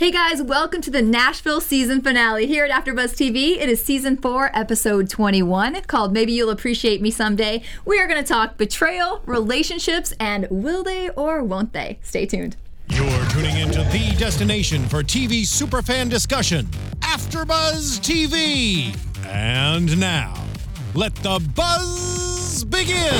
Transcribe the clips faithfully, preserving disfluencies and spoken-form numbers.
Hey guys, welcome to the Nashville season finale here at AfterBuzz T V. It is season four, episode twenty-one, called Maybe You'll Appreciate Me Someday. We are going to talk betrayal, relationships, and will they or won't they? Stay tuned. You're tuning into the destination for T V superfan discussion, AfterBuzz T V. And now, let the buzz begin.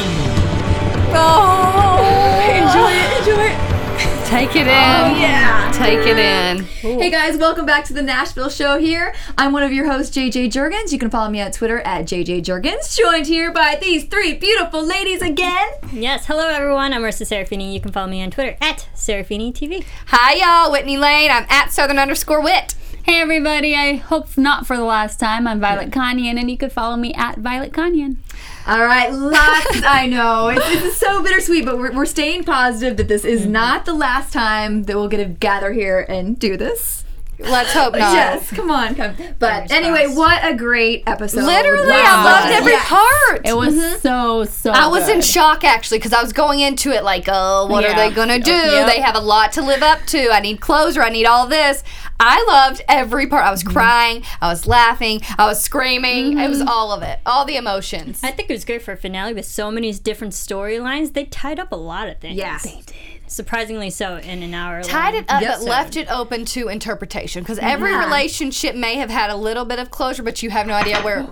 Oh, enjoy it, enjoy it. Take it in. Oh, yeah. Take it in. Ooh. Hey guys, welcome back to the Nashville show here. I'm one of your hosts, J J Jurgens. You can follow me on Twitter at J J Jurgens. Joined here by these three beautiful ladies again. Yes, hello everyone. I'm Marissa Serafini. You can follow me on Twitter at Serafini T V. Hi y'all, Whitney Lane. I'm at Southern underscore Wit. Hey everybody, I hope not for the last time. I'm Violet Kanyan, and you could follow me at Violet Kanyan. All right, lots. I know it's, it's so bittersweet, but we're, we're staying positive that this is mm-hmm. not the last time that we'll get to gather here and do this. Let's hope not. Yes, come on, come. But Fingers anyway, crossed. what a great episode! Literally, wow. I loved every yes. part. It was mm-hmm. so so. I was good. in shock actually because I was going into it like, oh, what yeah. are they gonna do? Yep. They have a lot to live up to. I need closure. I need all this. I loved every part. I was mm-hmm. crying. I was laughing. I was screaming. Mm-hmm. It was all of it. All the emotions. I think it was great for a finale with so many different storylines. They tied up a lot of things. Yeah. They did. Surprisingly so in an hour Tied long. it up, Yes, but sir. left it open to interpretation. Because every Yeah. relationship may have had a little bit of closure, but you have no idea where.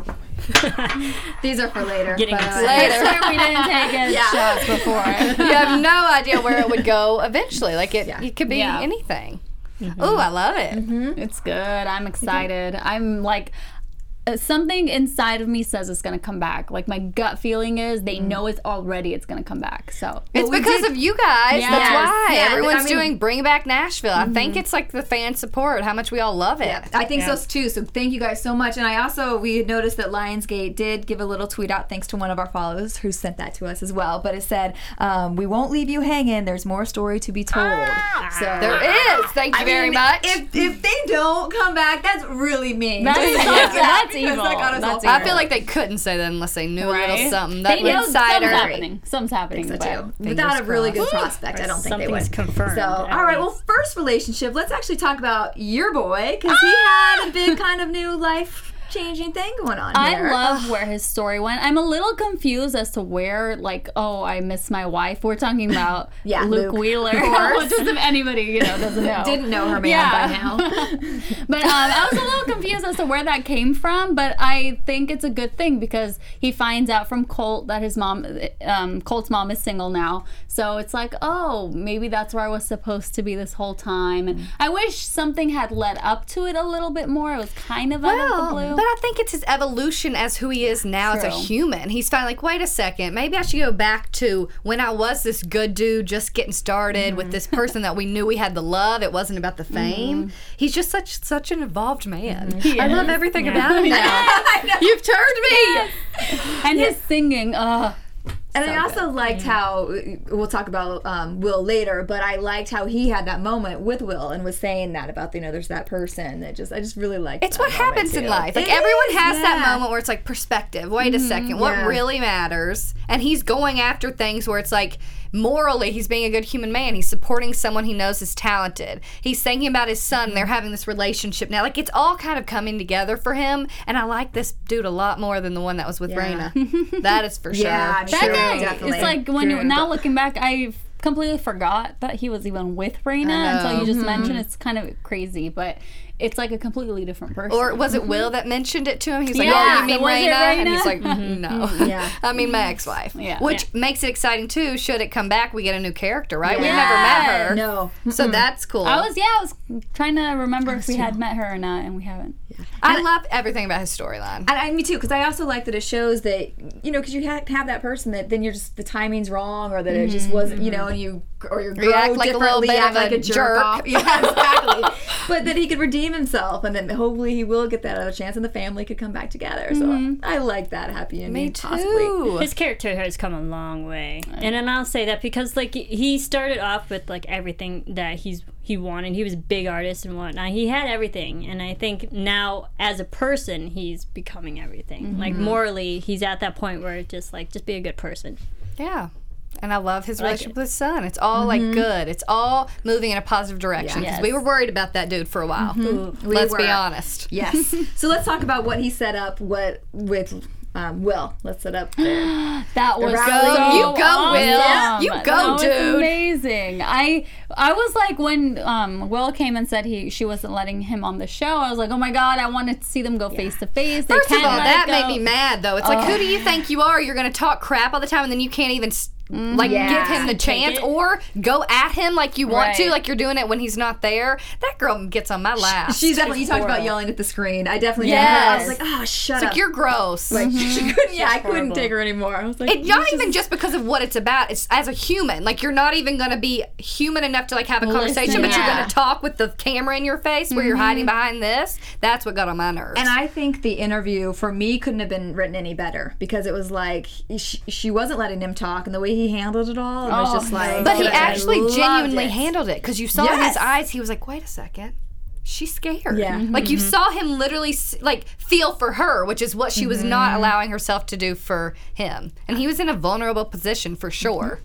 These are for later. Getting but, excited. Later. we didn't take it Yeah. shots before. You have no idea where it would go eventually. Like it, Yeah. it could be Yeah. anything. Mm-hmm. Ooh, I love it. Mm-hmm. It's good. I'm excited. I'm like, uh, something inside of me says it's gonna come back. Like my gut feeling is they know it's already it's gonna come back. So It's we because did- of you guys. Yes. That's why Yeah, everyone's I mean- doing Bring Back Nashville. I think it's like the fan support, how much we all love it. Yeah, I think Yeah. so too. So thank you guys so much. And I also, we had noticed that Lionsgate did give a little tweet out thanks to one of our followers who sent that to us as well. But it said, um, we won't leave you hanging. There's more story to be told. So There is. Thank you I very mean, much. If, if they don't come back, that's really mean. That's- Just that's- like that, that's because evil. that got us all That's I fired feel up. like they couldn't say that unless they knew a little right? something. They That know insider. something's happening. Something's I happening. think so but too. fingers Without a really good crossed. prospect, I don't think they Something's would. confirmed. So, at all right. Well, least. first relationship. Let's actually talk about your boy because he had a big kind of new life-changing thing going on I here. love where his story went. I'm a little confused as to where, like, oh, I miss my wife. We're talking about Yeah, Luke, Luke, Wheeler. of course. Just if anybody, you know, doesn't know. Didn't know her man Yeah. by now. But um, I was a little confused as to where that came from, but I think it's a good thing because he finds out from Colt that his mom, um, Colt's mom is single now. So it's like, oh, maybe that's where I was supposed to be this whole time. And I wish something had led up to it a little bit more. It was kind of out of the Well, blue. but I think it's his evolution as who he is now as a True. human. He's finally like, wait a second, maybe I should go back to when I was this good dude just getting started with this person that we knew we had the love. It wasn't about the fame. He's just such such an evolved man. He I love is. everything Yeah. about him now. You've turned me. And his singing, uh And so I also good. liked how, we'll talk about um, Will later, but I liked how he had that moment with Will and was saying that about, you know, there's that person that just, I just really liked It's that what moment, happens in too. life. Like It everyone is, has that yeah. moment where it's like perspective. Wait a second, what yeah. really matters? And he's going after things where it's like morally he's being a good human man. He's supporting someone he knows is talented. He's thinking about his son. They're having this relationship now. Like it's all kind of coming together for him. And I like this dude a lot more than the one that was with Yeah. Raina. That is for sure. Yeah, I'm that sure, guy, definitely. it's like when you True, now but- looking back, I completely forgot that he was even with Raina I until know. you just mentioned. It's kind of crazy, but it's like a completely different person. Or was it Will that mentioned it to him? He's like, Yeah. oh, you mean Was it Raina? And Raina? he's like, no. Yeah. I mean my ex-wife. Yeah. Which makes it exciting too. Should it come back, we get a new character, right? We've Yeah. never met her. No. So that's cool. I was, yeah, I was trying to remember if we had met her or not, and we haven't. I love everything about his storyline. And I, me too, because I also like that it shows that, you know, because you ha- have that person that then you're just, the timing's wrong, or that it just wasn't, you know, and you, or you grow act like a little differently, bit act of a like a jerk, jerk. off. Yeah, exactly. But that he could redeem himself, and then hopefully he will get that other chance, and the family could come back together. So I like that happy ending. Me too. Possibly. His character has come a long way, and then I'll say that because like he started off with like everything that he's he wanted. He was a big artist and whatnot. He had everything, and I think now as a person, he's becoming everything. Like morally, he's at that point where it's just like just be a good person. Yeah. And I love his like relationship it. with his son. It's all like good. It's all moving in a positive direction. Because Yes. we were worried about that dude for a while. Ooh. We Let's be were. honest. Yes. So let's talk about what he set up what with um, Will. Let's set up there. That was rally. so You go, awesome. Will. You go, that was dude. amazing. I I was like when um, Will came and said he she wasn't letting him on the show. I was like, oh my god, I wanted to see them go face to face. They First of can't all, let that it made go. me mad, though. It's like, who do you think you are? You're going to talk crap all the time, and then you can't even s like Yeah. give him the Take chance it. or go at him like you want to, Right. like you're doing it when he's not there. That girl gets on my lap. She's definitely. You talked about horrible. yelling at the screen. I definitely. Did that. I was Yes. like, oh, shut It's up. like, you're gross. Like, she couldn't. Yeah, I couldn't horrible. take her anymore. I was like, It, not even just because of what it's about. It's as a human. Like, you're not even going to be human enough to like have a conversation, Listen, but you're yeah. going to talk with the camera in your face where you're hiding behind this. That's what got on my nerves. And I think the interview for me couldn't have been written any better because it was like she, she wasn't letting him talk, and the way he handled it all, it was Oh, just like. But he I actually loved genuinely it. handled it because you saw in his Yes. eyes, he was like, wait a second. She's scared. Yeah. Mhm. Like, you saw him literally, s- like, feel for her, which is what she was not allowing herself to do for him. And he was in a vulnerable position for sure.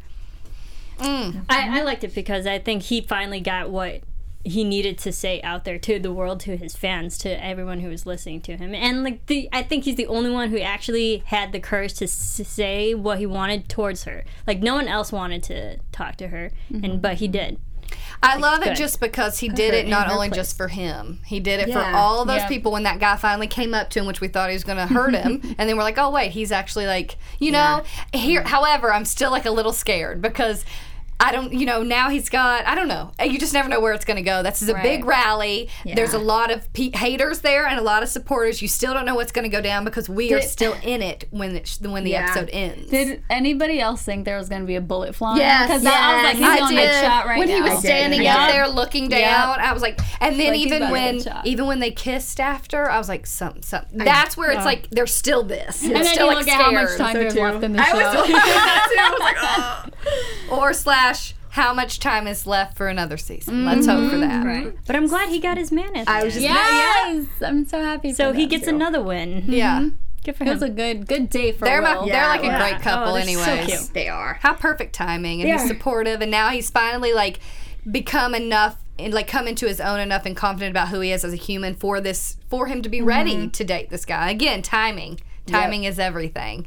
I, I liked it because I think he finally got what he needed to say out there to the world, to his fans, to everyone who was listening to him. And like the, I think he's the only one who actually had the courage to s- say what he wanted towards her. Like no one else wanted to talk to her, and but he did. I love it good. just because he did her it in not her only place. just for him. He did it for Yeah. all of those Yeah. people when that guy finally came up to him, which we thought he was going to hurt him. And then we're like, oh, wait, he's actually like, you know, here. However, I'm still like a little scared because I don't, you know, now he's got, I don't know. You just never know where it's going to go. This is a big Right. rally. There's a lot of pe- haters there and a lot of supporters. You still don't know what's going to go down because we are Did- still in it when it, when the Yeah. episode ends. Did anybody else think there was going to be a bullet flying? Yes, because I was like, he's I going to did. get shot right when now. he was I did. standing Yeah. up there looking down, I was like, and then Like he's even about to when get shot. even when they kissed after, I was like, something, something. That's where it's like there's still this. And then still you like look at how much scared. time So there's too. left in the I show. was thinking that too. I was like, oh. Or slash, how much time is left for another season? Let's hope for that. Right. But I'm glad he got his man at the I was end. just Yes, I'm so happy. So for he them. gets another win. Yeah, Good for It him. was a good good day for they're my, Will. they're like a Yeah. great couple, Oh, they're so anyways. cute. They are. How perfect timing, and he's Yeah. supportive, and now he's finally like become enough and like come into his own enough and confident about who he is as a human for this for him to be ready to date this guy. Again, timing. Timing is everything.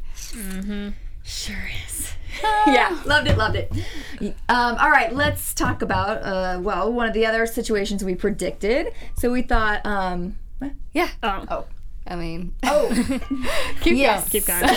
Sure is. Yeah, loved it, loved it. Um, all right, let's talk about, uh, well, one of the other situations we predicted. So we thought, um, Yeah. Oh, I mean, oh, keep yes. keep going.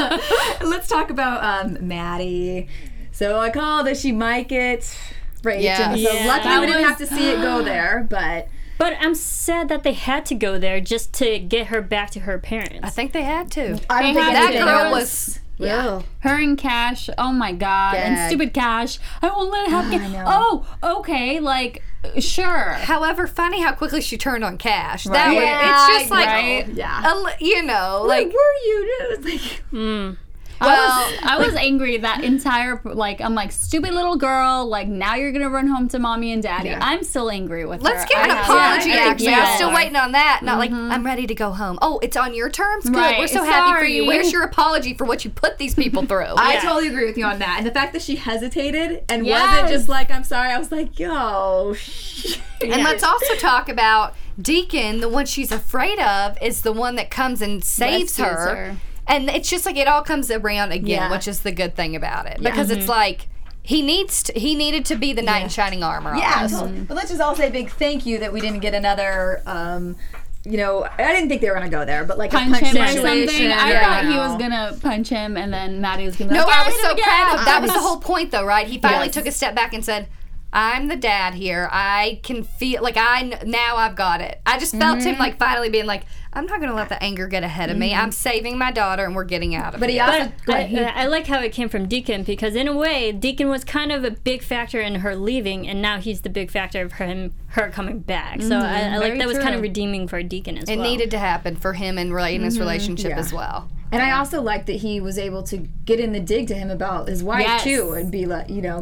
Let's talk about um, Maddie. So I called that she might get raped. Yeah. And so Yeah. luckily we That didn't was- have to see it go there, but But I'm sad that they had to go there just to get her back to her parents. I think they had to. I don't They think had That to. anything girl There was. Yeah. Her and Cash, oh my god, and Gag. stupid Cash. I won't let it happen. I know. Oh, okay, like sure. However, funny how quickly she turned on Cash. That Right. was, Yeah, it's just like, right. Yeah. a li- you know, Like, like, were you? It was like, Mm. I well, was I was angry that entire like I'm like stupid little girl. Like now you're gonna run home to mommy and daddy. Yeah. I'm still angry with let's her. get I an have- apology. yeah, I think actually, yes. I'm still waiting on that. Not like I'm ready to go home. Oh, it's on your terms. Good. Right, We're so happy for you. sorry. Where's your apology for what you put these people through? I Yeah. totally agree with you on that. And the fact that she hesitated and Yes. wasn't just like, I'm sorry, I was like, yo, sh-. And let's also talk about Deacon. The one she's afraid of is the one that comes and saves Rescues her. her. And it's just like it all comes around again, Yeah. which is the good thing about it. Because it's like he needs to, he needed to be the knight in shining armor. Yeah, almost. totally. But let's just all say a big thank you that we didn't get another, um, you know, I didn't think they were going to go there, but like punch, a punch him or situation. something. I Yeah, thought he know. was gonna punch him, and then Maddie was gonna. Be No, like, I "Yeah, was hit so him again." proud. That I was the was- whole point, though, right? He finally Yes. took a step back and said, I'm the dad here. I can feel like I kn- now I've got it. I just felt him like finally being like, I'm not going to let the anger get ahead of me. I'm saving my daughter and we're getting out of But it. he also, But I, I like how it came from Deacon because in a way, Deacon was kind of a big factor in her leaving, and now he's the big factor of him her coming back. So I, I like very that was kind of true. redeeming for Deacon as It well. needed to happen for him and rela- in his relationship Yeah. as well. and I also like that he was able to get in the dig to him about his wife Yes. too, and be like, you know,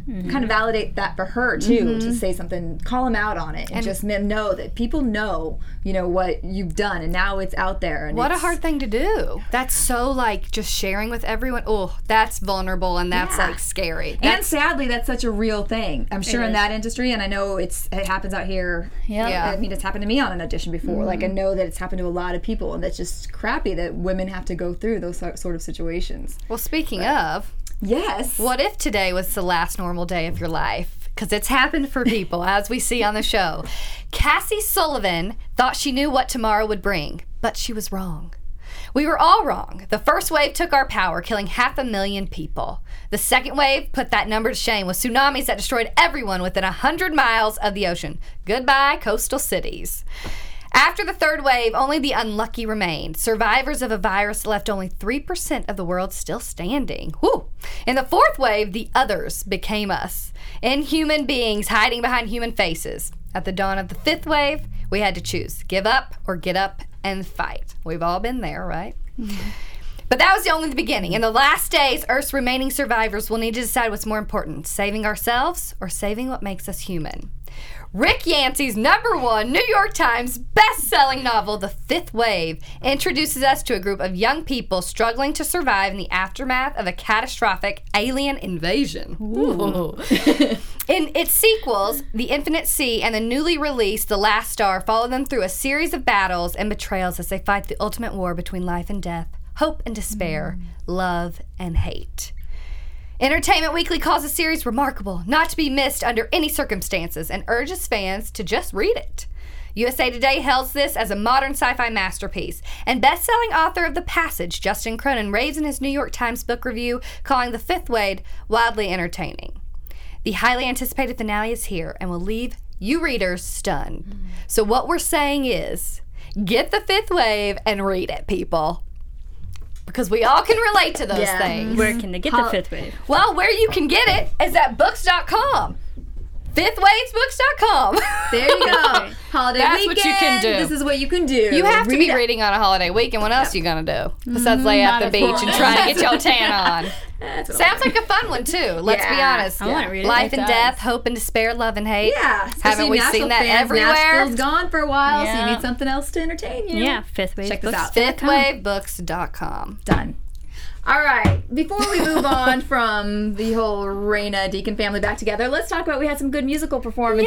mm-hmm. kind of validate that for her too, mm-hmm. to say something, call him out on it, and, and just know that people know, you know, what you've done, and now it's out there. And what it's, a hard thing to do. That's so like just sharing with everyone. Oh, that's vulnerable and that's yeah. like scary. That's, and sadly, that's such a real thing. I'm sure in that industry, and I know it's it happens out here. Yep. Yeah, I mean, it's happened to me on an audition before. Mm-hmm. Like I know that it's happened to a lot of people, and that's just crappy that women have to go through those sort of situations. Well, speaking but, of, yes, what if today was the last normal day of your life? Because it's happened for people, as we see on the show. Cassie Sullivan thought she knew what tomorrow would bring, but she was wrong. We were all wrong. The first wave took our power, killing half a million people. The second wave put that number to shame with tsunamis that destroyed everyone within one hundred miles of the ocean. Goodbye, coastal cities. After the third wave, only the unlucky remained. Survivors of a virus left only three percent of the world still standing. Whew. In the fourth wave, the others became us. Inhuman beings hiding behind human faces. At the dawn of the fifth wave, we had to choose. Give up or get up and fight. We've all been there, right? Mm-hmm. But that was only the beginning. In the last days, Earth's remaining survivors will need to decide what's more important, saving ourselves or saving what makes us human. Rick Yancey's number one New York Times best-selling novel, The Fifth Wave, introduces us to a group of young people struggling to survive in the aftermath of a catastrophic alien invasion. Ooh. In its sequels, The Infinite Sea and the newly released The Last Star, follow them through a series of battles and betrayals as they fight the ultimate war between life and death, hope and despair, mm. love and hate. Entertainment Weekly calls the series remarkable, not to be missed under any circumstances, and urges fans to just read it. U S A Today hails this as a modern sci-fi masterpiece, and best-selling author of The Passage, Justin Cronin, raves in his New York Times book review, calling The Fifth Wave wildly entertaining. The highly anticipated finale is here and will leave you readers stunned. Mm. So what we're saying is, get The Fifth Wave and read it, people. Because we all can relate to those yeah. things. Where can they get Hol- the Fifth Wave? Well, where you can get it is at books dot com. fifth waves books dot com. There you go. Holiday That's weekend. what you can do. This is what you can do. You have Read to be it. reading on a holiday weekend. What else are you going to do? Besides lay Not at the a beach full- and try to get your tan on. That's Sounds like a fun one, too. Let's be Yeah. honest. I wanna read it. Life It and does. death, hope and despair, love and hate. Yeah. Haven't we Nashville seen that fans. everywhere? Nashville's gone for a while, so Yeah. you need something else to entertain you. Yeah, Fifth Wave. Check this out. fifth wave books dot com. Done. All right, before we move on from the whole Raina Deacon family back together, let's talk about we had some good musical performances.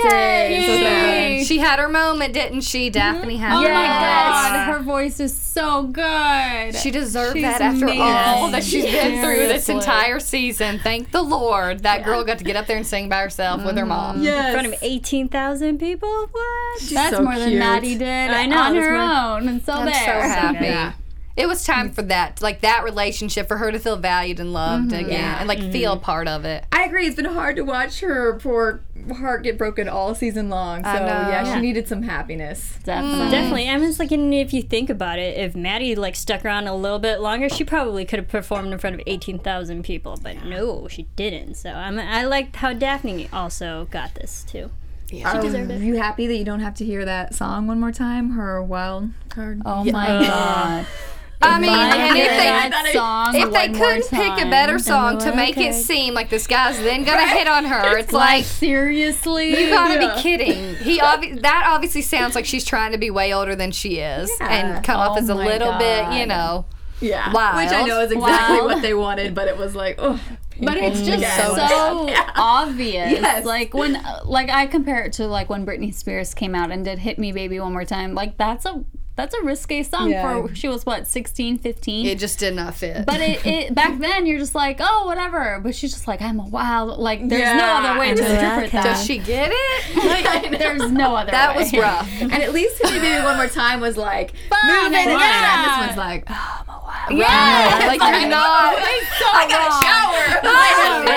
Yay! She had her moment, didn't she? Daphne had Oh her my Yes. god, her voice is so good. She deserved She's that after amazing. all that she's been through this Seriously. entire season. Thank the Lord that girl got to get up there and sing by herself with her mom. Yes. In front of eighteen thousand people? What? That's so more than cute. Maddie did I know, on that's her more- own, and so I'm there. so happy. Yeah. It was time for that, like that relationship, for her to feel valued and loved again, Yeah. and like feel a part of it. I agree. It's been hard to watch her poor heart get broken all season long. So I know. yeah, Yeah. she needed some happiness. Definitely. Definitely. I mean, it's like, and if you think about it, if Maddie like stuck around a little bit longer, she probably could have performed in front of eighteen thousand people. But no, she didn't. So I'm, I liked how Daphne also got this too. Are deserved it. you happy that you don't have to hear that song one more time? Her wild card. Oh my god. I mean, I and if hear they that song if they one more couldn't pick a time, better song to we're make okay. it seem like this guy's then gonna hit on her, it's like, like. seriously, You gotta be kidding. He obvi- that obviously sounds like she's trying to be way older than she is, Yeah. and come off Oh as a my little bit, you God. know. Yeah. Wild. Which I know is exactly Wild. what they wanted, but it was like, oh. But it's just Yeah. so obvious. Yes. Like when, like I compare it to like when Britney Spears came out and did "Hit Me, Baby, One More Time." Like that's a that's a risque song Yeah. for she was what sixteen, fifteen. It just did not fit. But it, it back then you're just like, oh, whatever. But she's just like, I'm a wild. Like there's no Yeah. other way to Yeah. interpret Okay. that. Does she get it? There's no other That way. was rough. And at least Hit Me Baby One More Time was like, Fun moving and together. yeah. And this one's like, oh, I'm a wild. Yeah, Like you're not. I got a shower.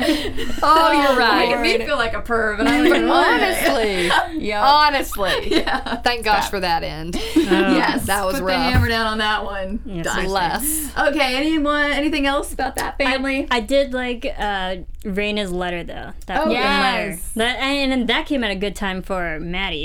Oh, you're Making right. me feel like a perv, and I don't even want it. Honestly, Yep. honestly. Yeah. Thank gosh for that end. Yes, That was put rough. the hammer down on that one. Yes, Done. Less. Okay, anyone, anything else about that family? I did like uh, Raina's letter though. That Oh, open yes. letter. That and, and that came at a good time for Maddie.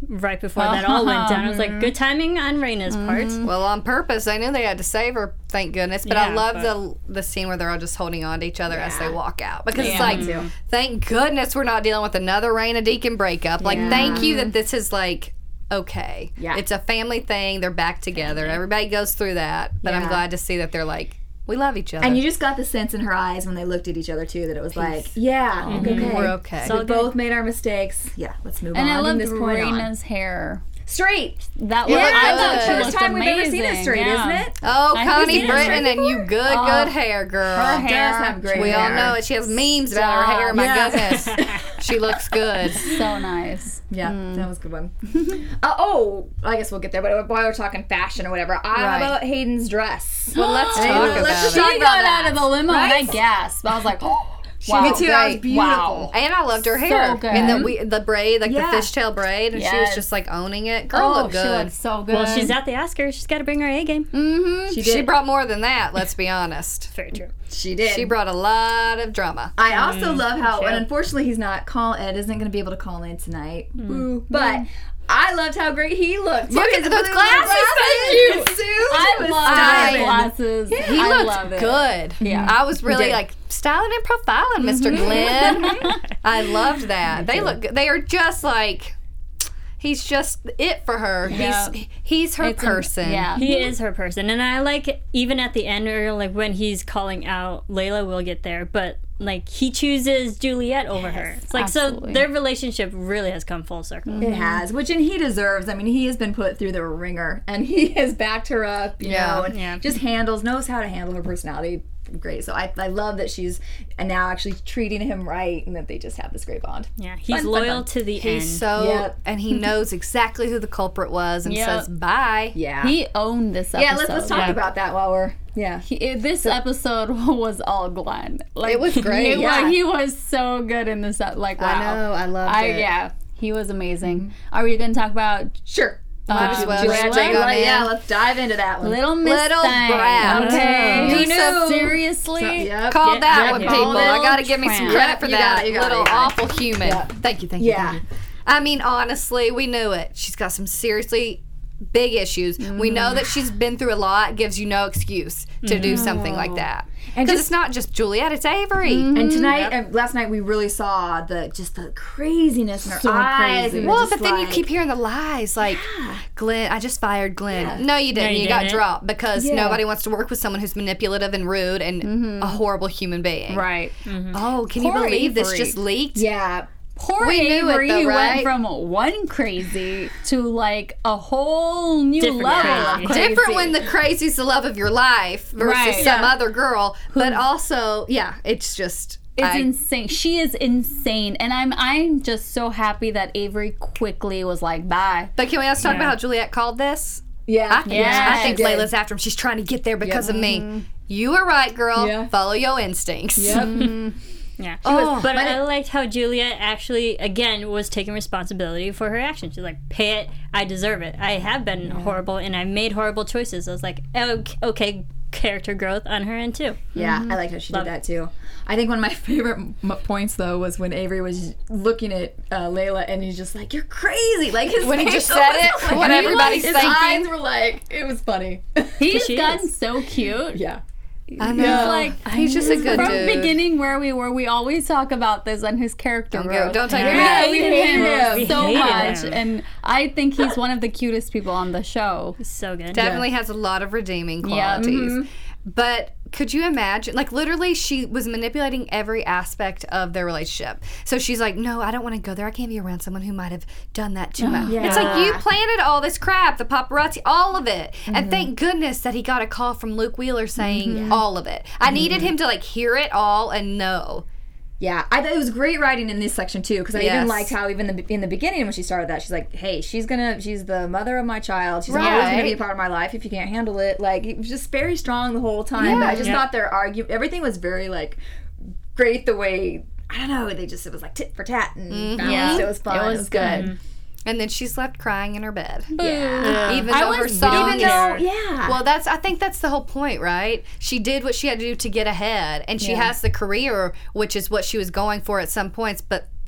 right before that all went down. I was like, good timing on Raina's part. Well, on purpose. I knew they had to save her, thank goodness. But I Yeah, love but- the the scene where they're all just holding on to each other as they walk out. Because it's Yeah. like, Me too. thank goodness we're not dealing with another Raina Deacon breakup. Like, Yeah. thank you that this is like, okay. Yeah. It's a family thing. They're back together. Everybody goes through that. But I'm Yeah. glad to see that they're like, we love each other. And you just got the sense in her eyes when they looked at each other too that it was like, yeah, okay, We're okay. So we both made our mistakes. Yeah, let's move And on. I from loved this point on. Raina's hair. Straight. That Yeah, was looked I thought good. she First looked time we've ever amazing. seen it straight, yeah. isn't it? Oh, I've Connie seen it Britton, straight and you good, good hair, girl. Her She hair does have great We hair. all know it. She has memes about her hair. My Yeah. goodness. She looks good. So nice. Yeah, that was a good one. uh, oh, I guess we'll get there. But while we're talking fashion or whatever, I Right. how about Hayden's dress? Well, let's talk Hey, about let's just it. talk She about got that. out of the limo and I Right? gasped. I was like, oh, wow. Me too. That was great. beautiful. Wow. And I loved her hair. good. And the we, the braid, like Yeah. the fishtail braid, and she was Yes. just like owning it. Girl Oh, looked she good. looked so good. Well, she's at the Oscars. She's got to bring her A game. Mm-hmm. She She, did. brought more than that, let's be honest. Very true. She did. She brought a lot of drama. I also love how, sure. and unfortunately, he's not call. Ed isn't going to be able to call in tonight. Boo. But I loved how great he looked. Look at his those blue glasses, thank you. His suit I was love styling. his glasses. He I looked love it. good. Yeah. I was really did. like styling and profiling, Mister Glenn. I loved that. They look good. They are just like he's just it for her. Yeah. He's he's her It's a- person. yeah. He is her person, and I like even at the end, or like when he's calling out Layla, we'll get there. But like he chooses Juliet over her. It's like absolutely. so their relationship really has come full circle. It has, which and he deserves. I mean, he has been put through the ringer, and he has backed her up, you Yeah. know, and Yeah. just handles, knows how to handle her personality great. So I, I love that she's and now actually treating him right, and that they just have this great bond. Yeah, he's Fun, fun, loyal fun. to the end. He's so Yep. and he knows exactly who the culprit was and Yep. says bye. Yeah, He owned this episode. yeah. Let's let's talk Yeah. about that while we're yeah. He, it- this episode was all Glenn. Like It was great, It was- yeah. he was so good in this. ep- Like wow. I know, I loved I, it. Yeah, he was amazing. Are we going to talk about Sure. Might as uh, well. Juliet, Juliet, take go on it. in. Yeah, let's dive into that one. Little Miss Little Thing? brat. Okay. Who knew? Seriously? So, yep. Called Yeah, that yeah, one, yeah. people. I Little gotta give me some tramp. credit Yep, for you that. got it, you got it, Little you got it. awful human. Yep. Thank you, thank you. Yeah. Thank you. I mean, honestly, we knew it. She's got some seriously big issues. We know that she's been through a lot. Gives you no excuse to do something like that. And Because just- it's not just Juliet, it's Avery. And tonight, and last night, we really saw the just the craziness in her So eyes. crazy. and Well, just but then you like- keep hearing the lies, like Glenn. I just fired Glenn. No, you didn't. you you got didn't. dropped because Yeah. nobody wants to work with someone who's manipulative and rude and a horrible human being. Right. Oh, can you Poor believe this Avery. just leaked? Yeah. Poor We knew it, Avery though, right? went from one crazy to like a whole new Different level crazy. of crazy. Different when the crazy's the love of your life versus Right. some Yeah. other girl, but also, yeah, it's just. It's I- insane. She is insane, and I'm I'm just so happy that Avery quickly was like, "Bye." But can we also talk Yeah. about how Juliet called this? Yeah. I think, Yes. I think She did. Layla's after him. She's trying to get there because of me. You were right, girl. Yeah. Follow your instincts. Yep. Yeah. Oh, but but I it- liked how Juliet actually, again, was taking responsibility for her actions. She's like, pay it, I deserve it. I have been horrible and I made horrible choices. I was like, okay, okay character growth on her end too. Yeah, I liked how she Love did that too. I think one of my favorite m- points though was when Avery was looking at uh, Layla and he's just like, "You're crazy!" Like his When he face just was said it, like- what he everybo's was- his thinking. eyes were like, it was funny. He's she gotten is. so cute. yeah. I know. He's like He's just a good from dude. beginning where we were. We always talk about this and his character Don't, growth. go, don't take Yeah, it we back. hate him. him We so hated much, him. and I think he's one of the cutest people on the show. So good. Definitely has a lot of redeeming Yeah. qualities. But could you imagine? Like, literally, she was manipulating every aspect of their relationship. So she's like, no, I don't want to go there. I can't be around someone who might have done that to me. Yeah. It's like, you planted all this crap, the paparazzi, all of it. And thank goodness that he got a call from Luke Wheeler saying all of it. I needed him to, like, hear it all and know. Yeah, I thought it was great writing in this section too, because I Yes. even liked how even the, in the beginning when she started that, she's like, "Hey, she's gonna, she's the mother of my child. She's always gonna be Right. a part of my life. If you can't handle it, like it was just very strong the whole time." But I just Yeah. thought their argue, everything was very like great. The way I don't know, they just it was like tit for tat and balanced. Yeah. it was fun. It was good. And then she slept crying in her bed. Yeah, Even I though her was song even is- though yeah, Well, that's. I think that's the whole point, right? She did what she had to do to get ahead, and she Yeah. has the career, which is what she was going for at some points. But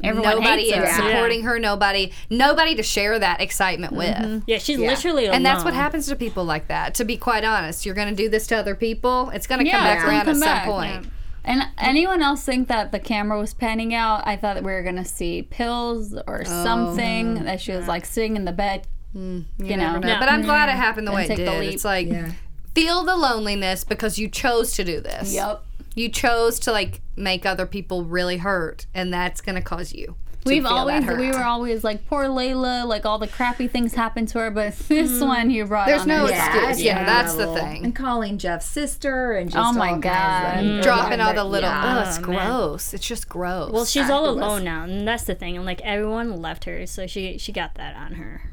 Everyone nobody hates her. is Yeah. supporting her. Nobody, nobody to share that excitement with. Yeah, she's literally alone. And that's what happens to people like that. To be quite honest, you're going to do this to other people. It's going to Yeah, come back it's gonna around come at back. some point. Yeah. And anyone else think that the camera was panning out? I thought that we were gonna see pills or something. That she was like sitting in the bed. You, You never know. know. No. But I'm glad it happened the And way it take the did. leap. It's like Yeah. feel the loneliness because you chose to do this. Yep. You chose to like make other people really hurt, and that's going to cause you. to We've feel that always hurt. we were always like poor Layla, like all the crappy things happened to her, but this one you brought There's on no her. excuse. Yeah, yeah, that's the level. thing. And calling Jeff's sister and just Oh my all God. kinds of, Dropping all Yeah. the little. Yeah. Oh, it's Oh, man. gross. It's just gross. Well, she's all it was. alone now, and that's the thing. And like everyone left her, so she she got that on her.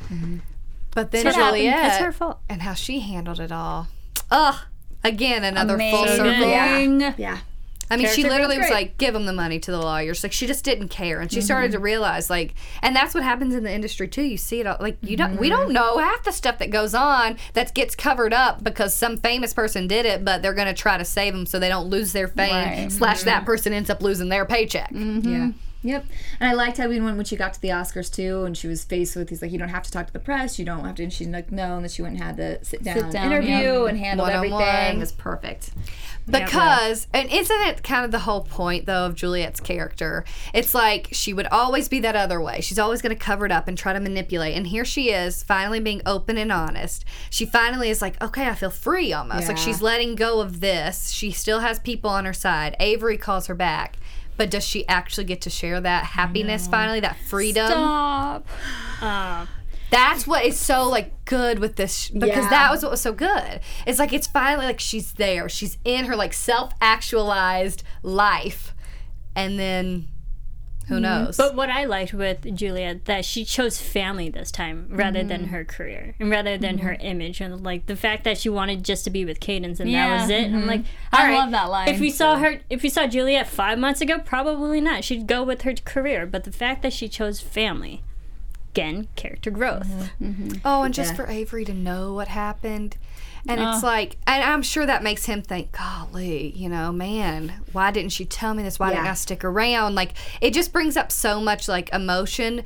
but then It's her- Juliet It's her fault. and how she handled it all. Ugh. Again, another full Amazing. circle. Yeah. Yeah. I mean, she Character literally growth, was great. like, give them the money to the lawyers. Like, she just didn't care. And she started to realize, like, and that's what happens in the industry, too. You see it all. Like, you don't, we don't know half the stuff that goes on that gets covered up because some famous person did it, but they're going to try to save them so they don't lose their fame, Right. slash that person ends up losing their paycheck. Yeah. Yep. And I liked how even when, when she got to the Oscars too, and she was faced with, he's like, you don't have to talk to the press, you don't have to, and she's like, no, and then she went and had the sit down, down, interview yeah. and handled One-on-one. everything. It was perfect. Because, and isn't it kind of the whole point, though, of Juliet's character? It's like she would always be that other way. She's always going to cover it up and try to manipulate. And here she is, finally being open and honest. She finally is like, okay, I feel free almost. Like Yeah. she's letting go of this. She still has people on her side. Avery calls her back. But does she actually get to share that happiness finally, that freedom? Stop. Uh, That's what is so like good with this sh- because Yeah. that was what was so good. It's like it's finally like she's there. She's in her like self-actualized life. And then who knows? But what I liked with Juliet, that she chose family this time rather than Mm-hmm. her career and rather than her image, and like the fact that she wanted just to be with Cadence and Yeah, that was it. I'm like, I all right, love that line, If we saw her, if we saw Juliet five months ago, probably not. She'd go with her career. But the fact that she chose family, again, character growth. oh, and just Yeah. for Avery to know what happened. And it's like, and I'm sure that makes him think, golly, you know, man, why didn't she tell me this? Why didn't Yeah. I stick around? Like, it just brings up so much, like, emotion.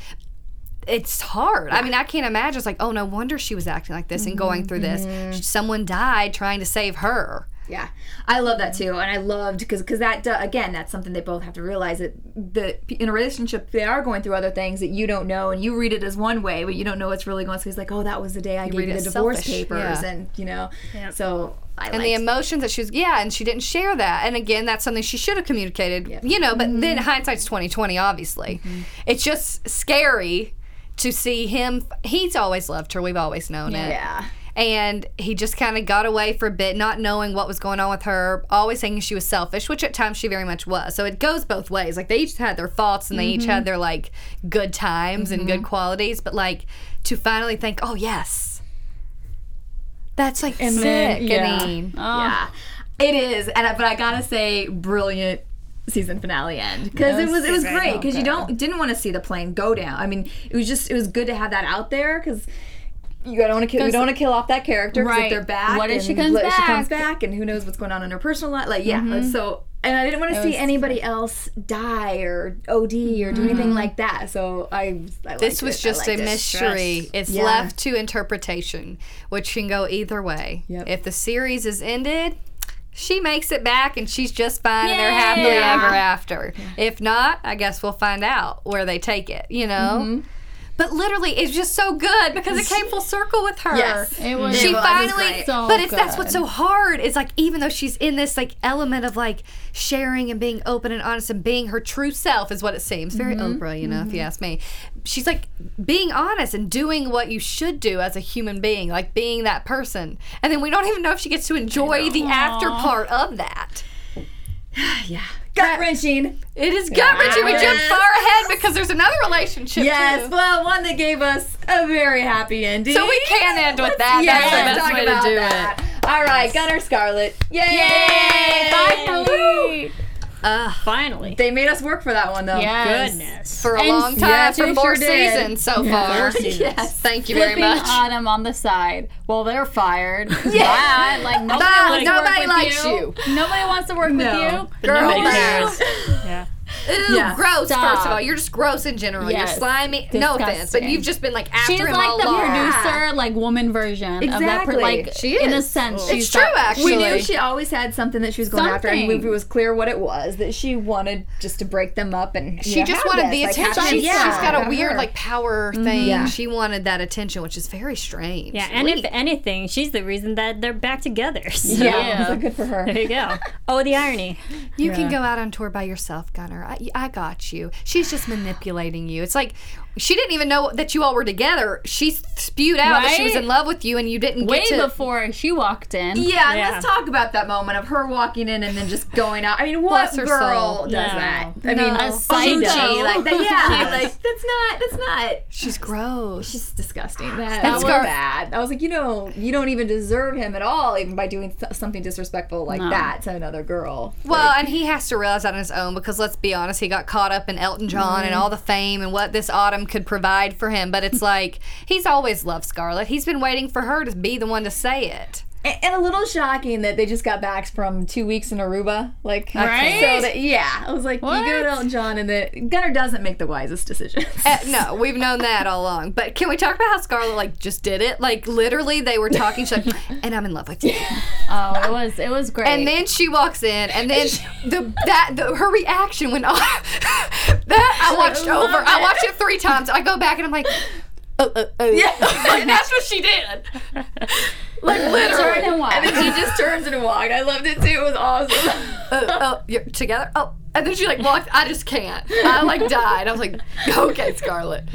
It's hard. I mean, I can't imagine. It's like, oh, no wonder she was acting like this and going through this. Someone died trying to save her. Yeah, I love that too, and I loved because because that do- again, that's something they both have to realize that the in a relationship they are going through other things that you don't know, and you read it as one way, but you don't know what's really going on. So he's like, oh, that was the day I gave read you it the as divorce selfish, papers, yeah. and you know, Yep. so I And liked the emotions that she was, yeah, and she didn't share that. And again, that's something she should have communicated, you know, but then hindsight's twenty twenty, obviously. It's just scary to see him. He's always loved her. We've always known it. yeah. And he just kind of got away for a bit, not knowing what was going on with her, always saying she was selfish, which at times she very much was. So it goes both ways. Like, they each had their faults and they each had their, like, good times and good qualities. But, like, to finally think, oh, yes. That's, like, And then- sickening. Yeah, it is, and I- but I gotta say, brilliant season finale end because it Yes. was it was Right. great because you Okay. don't didn't want to see the plane go down. I mean, it was just it was good to have that out there because. You don't want to kill. You don't want to kill off that character 'cause Right. if they're back. What if and she comes what if She comes back? back, and who knows what's going on in her personal life? Like, yeah. So, and I didn't want to see was- anybody else die or O D or do anything like that. So I. I This liked was it. I just a liked it. mystery. It's Yeah. left to interpretation, which can go either way. Yep. If the series is ended, she makes it back and she's just fine and they're Yay! happily Yeah. ever after. If not, I guess we'll find out where they take it, you know? Mm-hmm. But literally, it's just so good because it came full circle with her. Yes. It was- She It was finally, great. So but it's that's good. what's so hard. Is like even though she's in this like element of like sharing and being open and honest and being her true self is what it seems. Very Oprah, you know, if you ask me. She's like being honest and doing what you should do as a human being, like being that person. And then we don't even know if she gets to enjoy the after part of that. Yeah. Gut wrenching. It is gut wrenching. We Yes. jump far ahead because there's another relationship. Yes. too. Well, one that gave us a very happy ending. So we can end with that. Yeah, That's the let's best talk way about to do that. it. All right, Gunnar Scarlet. Yay! Yay! Finally. Uh, Finally. They made us work for that one, though. Yes. Goodness. for a And long time, yes, for they four sure did. seasons so far. Four seasons. Yes. Thank you very Flipping much. Autumn on the side. Well, they're fired. Yeah. Like nobody Bye. wants to Nobody work likes with you. Nobody wants to work No. with you. Girl, Nobody bye. cares. Yeah. Ew, Yeah. gross. Stop. First of all, you're just gross in general. Yes. You're slimy. No offense, but Disgusting. you've just been like after She's him like all the along. producer, like woman version of that. Exactly. Per- like She in a is. sense, It's she's true, that- actually. We knew she always had something that she was going after, and Something. it was clear what it was, that she wanted just to break them up. And She yeah, just have wanted this, the like, attention. have She's, this, she's yeah, got a about weird her. like power thing. Yeah. She wanted that attention, which is very strange. Yeah, and if Sweet. anything, she's the reason that they're back together. So, Yeah, Yeah. so good for her. there you go. Oh, the irony. You can Yeah. go out on tour by yourself, Gunnar. I, I got you. She's just manipulating you. It's like she didn't even know that you all were together. She spewed out that she was Right? in love with you, and you didn't way get to. before she walked in. Yeah, and Yeah. let's talk about that moment of her walking in and then just going out. I mean, what Bless her girl soul. does No. that? I No. mean, A psycho. Gucci, like that. Yeah, Yes. like that's not. That's not. She's gross. She's disgusting. That, That's was gar- bad. I was like, you know, you don't even deserve him at all, even by doing th- something disrespectful like No. that to another girl. Well, and he has to realize that on his own because let's be honest, he got caught up in Elton John and all the fame and what this autumn could provide for him. But it's like he's always loved Scarlett. He's been waiting for her to be the one to say it. And, and a little shocking that they just got back from two weeks in Aruba. Like, Right? So that, yeah, I was like, What? you go to Elton John, and the Gunnar doesn't make the wisest decisions. Uh, no, we've known that all along. But can we talk about how Scarlett like just did it? Like literally, they were talking. She's like, "And I'm in love with you." Oh, it was it was great. And then she walks in, and then the that the, her reaction when all that I watched love over. I it. watched it three times. I go back and I'm like, oh, oh, oh. Yeah. Like, that's what she did. Like literally. Turn and walk. And then she just turns and walked. I loved it too. It was awesome. oh, oh, you're together. Oh, and then she like walked. I just can't. I like died. I was like, okay, Scarlett.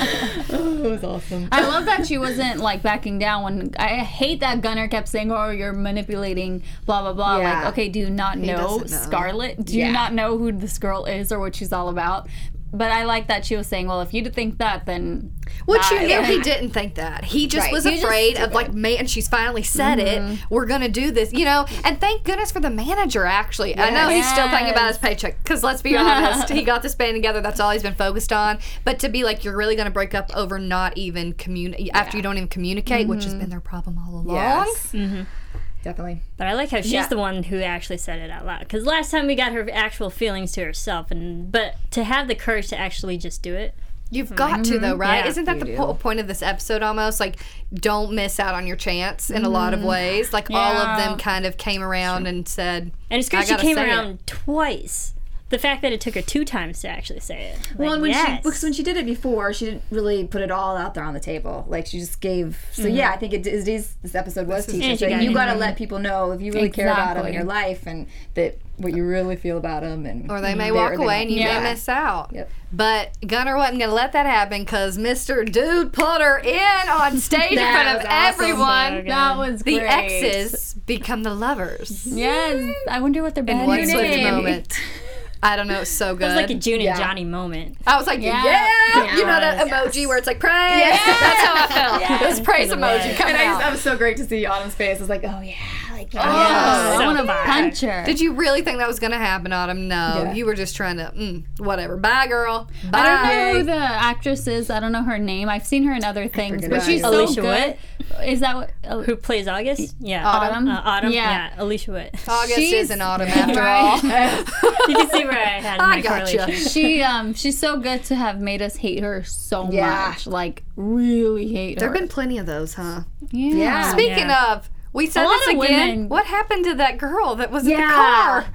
Oh, it was awesome. I love that she wasn't like backing down when I hate that Gunnar kept saying, "Oh, you're manipulating," blah blah blah. Yeah. Like, okay, do you not know, doesn't know. Scarlett? Do Yeah. you not know who this girl is or what she's all about? But I like that she was saying, "Well, if you think that, then." Which you bye." knew he didn't think that. He just Right. was He just afraid did of like, man, she's finally said it. We're gonna do this, you know. And thank goodness for the manager. Actually, I know he's still thinking about his paycheck. Because let's be honest, he got this band together. That's all he's been focused on. But to be like, you're really gonna break up over not even communicate after you don't even communicate, which has been their problem all along. Yes. Definitely. But I like how she's Yeah. the one who actually said it out loud. Because last time we got her actual feelings to herself, and but to have the courage to actually just do it. You've got to though, right? Yeah, Isn't that you the do. po- point of this episode almost? Like, don't miss out on your chance in a lot of ways. Like all of Yeah. them kind of came around and said, And it's I good she gotta came say it. around twice. The fact that it took her two times to actually say it. Like, Well, and when yes. she because when she did it before, she didn't really put it all out there on the table. Like she just gave. So yeah, I think it is. This, this episode was teaching. And she So got you it. got to let people know if you really care about them in Exactly. your life and that what you really feel about them, and or they may they- walk or they away don't- and you yeah. may miss out. Yep. But Gunnar wasn't going to let that happen because Mister Dude put her in on stage in That front of was awesome. everyone. So good. That was the great. exes become the lovers. Yes. I wonder what their In bad one name swift is. moment. I don't know. It's so good. It was like a June Yeah. and Johnny moment. I was like, yeah, Yeah. you know that emoji where it's like praise. That's how I felt. It was praise It emoji was. coming And I out. just, that was so great to see Autumn's face. I was like, oh yeah, like Oh, I So want to bad. punch her. Did you really think that was going to happen, Autumn? No, Yeah. you were just trying to, mm, whatever. Bye, girl. Bye. I don't know who the actress is. I don't know her name. I've seen her in other things, forget but her she's name. so Alicia good. Is that what? Oh, Who plays August? Yeah. Autumn? Uh, Autumn? Yeah. Yeah. Alicia Witt. August She's- is an autumn after all. right. You can see where I had I my gotcha. correlation. she um she's so good to have made us hate her so Yeah. much, like really hate There her. have been plenty of those, huh? yeah. Yeah. Speaking of, we said A lot this of again. women- What happened to that girl that was in the Yeah. car?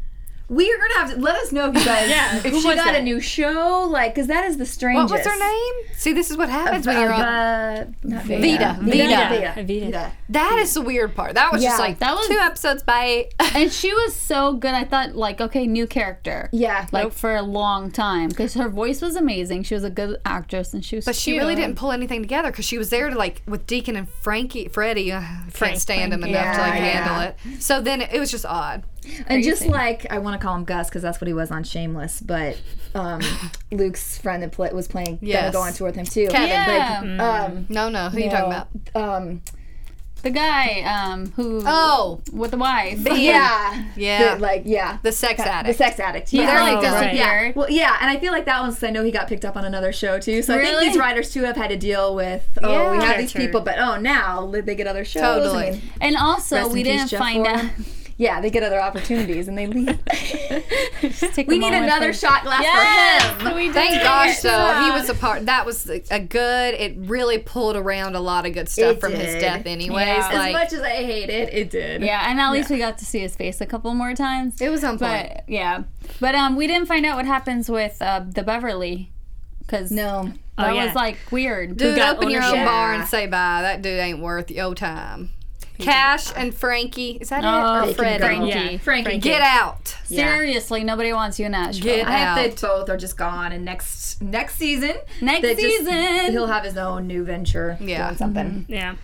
we are gonna have to let us know if you guys Yeah, if who she was got a that? new show, like because that is the What strangest. was her name? See, this is what happens when you're on. Uh, not Vita. Vita. Vita. Vita. Vita. That is the weird part. That was just Yeah, like that was- two episodes by. And she was so good. I thought like, okay, new character. Yeah. Like for a long time because her voice was amazing. She was a good actress and she was. But she really didn't pull anything together because she was there to like with Deacon and Frankie, Freddie. Uh, I can't Frank- stand him Frankie. enough to like Yeah, handle yeah. it. So then it was just odd. And just Crazy. like I want to call him Gus because that's what he was on Shameless, but um, Luke's friend that play, was playing Yes. gonna go on tour with him too. Kevin. Yeah. Like, um, No, no. Who are you no, talking about? Um, The guy um who Oh, with the wife. yeah, yeah. The, like yeah, The sex the addict. sex addict. He Yeah. like Oh, right. disappeared. Yeah. Well, yeah, and I feel like that was. I know he got picked up on another show too. So I think Really? these writers too have had to deal with. Oh, Yeah. we have these Character. people, but oh, now they get other shows. Totally. I mean, And also, Rest we in peace, didn't Jeff find out. Ford. yeah, they get other opportunities and they leave. Take We a need moment another for- shot glass Yes, for him. we did Thank it. gosh, though. He Yeah. was a part. That was a, a good. It really pulled around a lot of good stuff It from his did. death, anyways. Yeah. As Like much as I hate it, it did. Yeah, and at least we got to see his face a couple more times. it was on point. But yeah, but um, we didn't find out what happens with uh, the Beverly, because No. that Oh, yeah. was like weird. Dude, got open your own ownership? bar and say bye. That dude ain't worth your time. Cash and Frankie. Is that Oh, it? Or They can Freddie? go. Frankie. Yeah. Frankie. Get out. Seriously, nobody wants you in Nashville. Get I out. hope they both are just gone, and next next season, Next they just- season. he'll have his own new venture. Yeah. doing something. Yeah.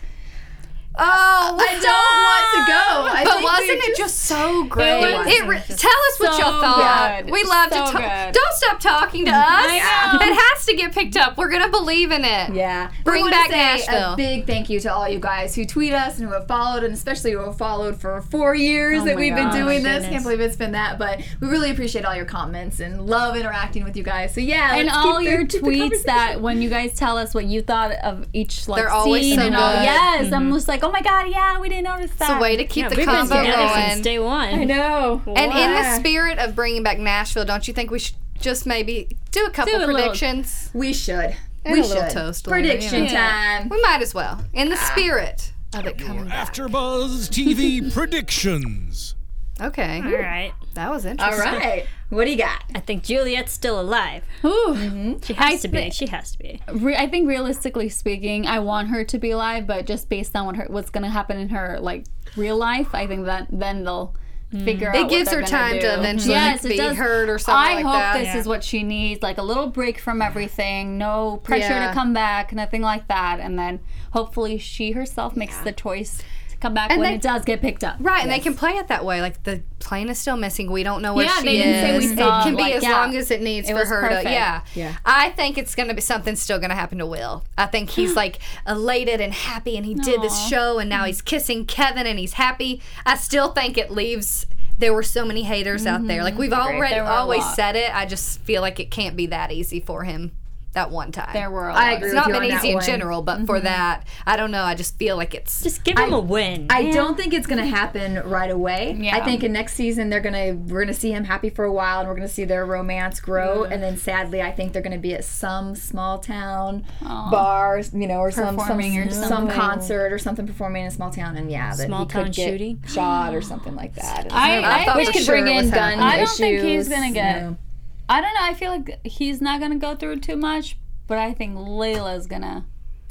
Oh, I don't want to go. I But think wasn't we it just- just so great? It was. It re- tell us what So y'all thought. good. We love So to talk. good. Don't stop talking to us. I know. It has to get picked up. We're gonna believe in it. Yeah. Bring We back wanna say Nashville. A big thank you to all you guys who tweet us and who have followed, and especially who have followed for four years Oh that my we've been gosh. doing this. Goodness. Can't believe it's been that, but we really appreciate all your comments and love interacting with you guys. So yeah, And let's all keep the- your keep the tweets conversation. that when you guys tell us what you thought of each like They're always scene so and all, good. yes, I'm just like, oh my god, yeah, we didn't notice that. It's a way to keep Yeah, the we've been combo together going. since day one. I know. And in the Wow. spirit of bringing back Nashville, don't you think we should just maybe do a couple Do a little- predictions? We should. And we a little should. toast later, Prediction you know. time. We might as well. In the spirit of it coming back. AfterBuzz T V predictions. Okay. All right. That was All interesting. right. What do you got? I think Juliet's still alive. Ooh. She has I to be. thi- She has to be. Re- I think realistically speaking, I want her to be alive, but just based on what her what's gonna happen in her like real life, I think that then they'll figure out. It what gives they're her gonna time do. to eventually yes, it be does. heard or something I like hope that. this Yeah. is what she needs, like a little break from everything, no pressure Yeah. to come back, nothing like that, and then hopefully she herself makes the choice to come back And when they- it does get picked up. Right, and they can play it that way. Like the plane is still missing. We don't know where Yeah, she they didn't say is. we saw, it can be like, as yeah. long as it needs It for was her perfect. to. Yeah, Yeah. I think it's gonna be something still gonna happen to Will. I think he's like elated and happy, and he did this Aw. show, and now he's kissing Kevin, and he's happy. I still think it leaves. There were so many haters out there. Like we've already There were a always lot. said it. I just feel like it can't be that easy for him. That one time. There were. A I lot. agree It's with not you been on that easy in one. general, but for that, I don't know. I just feel like it's. Just give him a win. I don't think it's gonna happen right away. Yeah. I think in next season they're gonna we're gonna see him happy for a while, and we're gonna see their romance grow. And then sadly, I think they're gonna be at some small town bar, you know, or some some, Performing or some something. concert or something performing in a small town. And yeah, that Small he could town get shooting? shot or something like that. I- I I thought which for could sure bring it was in gun happening. I don't think he's issues, gonna get- you know. I don't know. I feel like he's not gonna go through too much, but I think Layla's gonna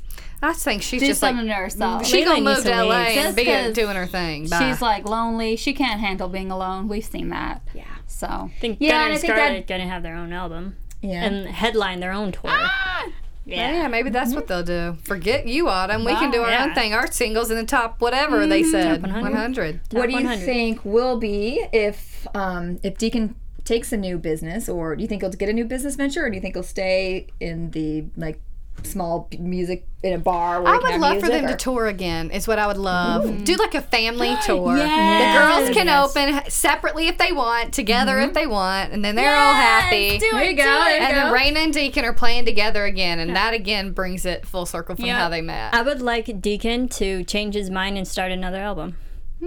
I think she's do just like something to herself. she Layla gonna needs move to to L A leave. and Just be 'cause doing her thing. Bye. She's like lonely. She can't handle being alone. We've seen that. Yeah. So I think Yeah, Gunnar and I and think Scarlett that- gonna have their own album Yeah. and headline their own tour. yeah. yeah, maybe that's what they'll do. Forget you, Autumn. We can do our Yeah. own thing. Our singles in the top whatever they said. one hundred. one hundred. What do you one hundred. think will be if um, if Deacon takes a new business, or do you think he'll get a new business venture, or do you think he'll stay in the like small music in a bar? Where I he can would have love for music, them to or- tour again. Is what I would love. Do like a family tour. Yes. The girls can Yes. open separately if they want, together if they want, and then they're all happy. Do There it, you go, do there it. you And go. then Raina and Deacon are playing together again, and that again brings it full circle from Yeah. how they met. I would like Deacon to change his mind and start another album.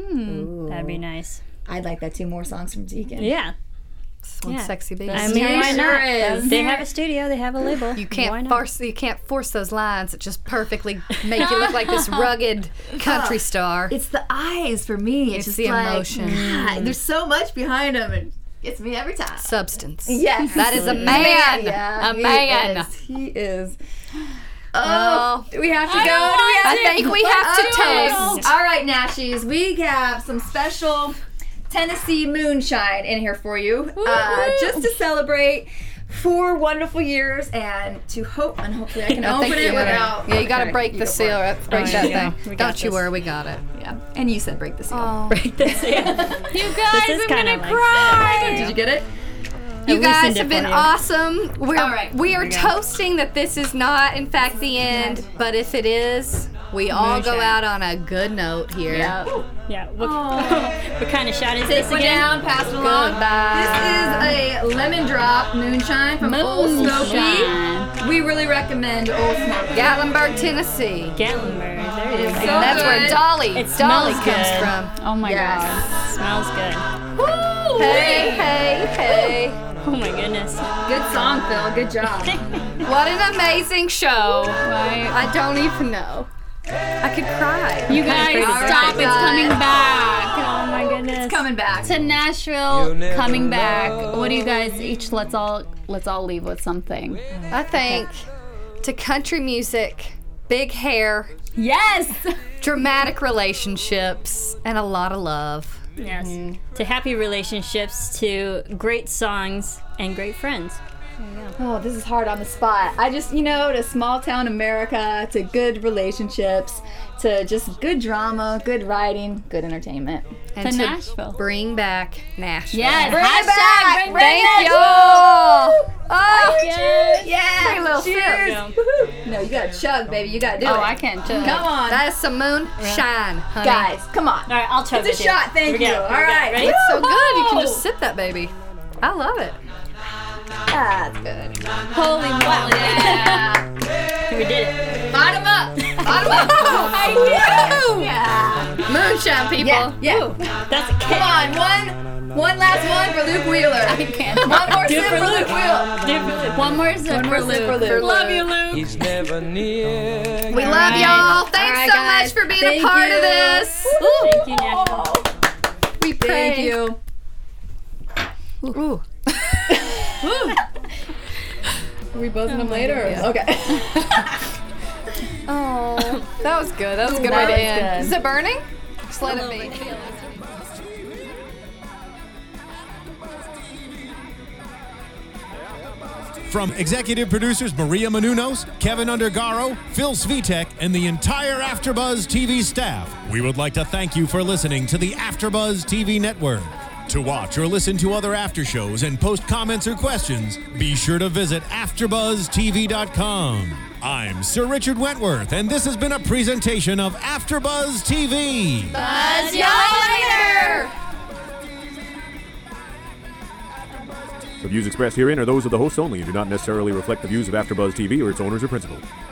Ooh. That'd be nice. I'd like that. Two more songs from Deacon. Yeah. One Yeah. sexy beast. I mean, Yeah, why sure not? is. They have a studio. They have a label. You Why can't not? force you can't force those lines that just perfectly make you look like this rugged country star. It's the eyes for me. It's, It's just the like, emotion. God, there's so much behind them. It gets me every time. Substance. Yes. That is a man. Yeah, a he man. is. He is. Oh. Oh, do we have to go? Do we want have I to? think we have to Oh. toast. All right, Nashies, we have some special Tennessee moonshine in here for you, uh, just to celebrate four wonderful years and to hope, and hopefully I can I open think it you gotta- without. Yeah, you got to Okay, break you the go for seal. it. Right? Break Oh, that yeah, thing. we got Don't you this. worry, we got it. Yeah, and you said break the seal. Oh. Break this. Yeah. You guys, is I'm kinda gonna like cry. Did you get it? You I guys loosened have it been for you. awesome. We're, All right. We are we go. toasting that this is not, in fact, the end. But if it is, we all go Moonshine. out on a good note here. Yeah. What, what kind of shot is Take this one again? down, pass it along. Goodbye. This is a lemon drop moonshine from Old Smoky. Moonshine. We really recommend Old Smoky. Gatlinburg, Tennessee. Gatlinburg. There you is. And that's where Dolly, It Dolly smells comes good. from. Oh my Yes. god. Smells good. Hey, hey, hey. Oh my goodness. Good song, Phil. Good job. What an amazing show. Right. I don't even know. I could cry. You guys, crazy. stop. All right, It's guys. coming back. Oh my goodness. Coming back. To Nashville, coming back. What do you guys each? Let's all let's all leave with something. I think to country music, big hair, Yes. dramatic relationships, and a lot of love. Yes. To happy relationships, to great songs, and great friends. Oh, this is hard on the spot. I just, you know, to small town America, to good relationships, to just good drama, good writing, good entertainment. And To Nashville. bring back Nashville. Yes. Bring it Hashtag back. bring Thank back y'all. Oh, Yes. Yeah. Take a little cheers. sip. Woohoo. No, you gotta chug, baby. You gotta do Oh, it. I can't judge. Come on, that is some moonshine, honey. guys. Come on. All right, I'll chug It's a with you. shot, thank Here we go. you. Here we All go. right. Ready? It's so good. You can Woo! just sip that baby. I love it. That's good. Holy moly. Yeah. We did it. Bottom up. Bottom up. I knew. Yeah. Moonshine, people. Yeah. Yeah. That's a Come kick. on, one, one last one for Luke Wheeler. I can't. One more Do it sip for for Luke Luke. Wheeler. Do it for Luke. One more sip One for more sip for Luke. Luke. Love you, Luke. He's never near. We love y'all. Thanks All right, so guys. much for being Thank a part you. of this. Thank you, Nashville. We pray. Thank you. Ooh. Are we buzzing them later? or- Okay. Oh, that was good. That was a good That way to was end. good. Is it burning? Just let it be. From executive producers Maria Menounos, Kevin Undergaro, Phil Svitek, and the entire AfterBuzz T V staff, we would like to thank you for listening to the AfterBuzz T V network. To watch or listen to other after shows and post comments or questions, be sure to visit after buzz T V dot com. I'm Sir Richard Wentworth, and this has been a presentation of AfterBuzz T V. Buzz y'all later. The views expressed herein are those of the hosts only and do not necessarily reflect the views of AfterBuzz T V or its owners or principals.